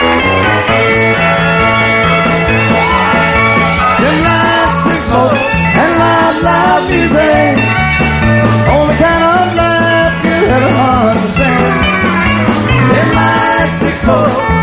Dim lights and smoke and loud, loud music. Only kind of life you ever understand. Dim lights and smoke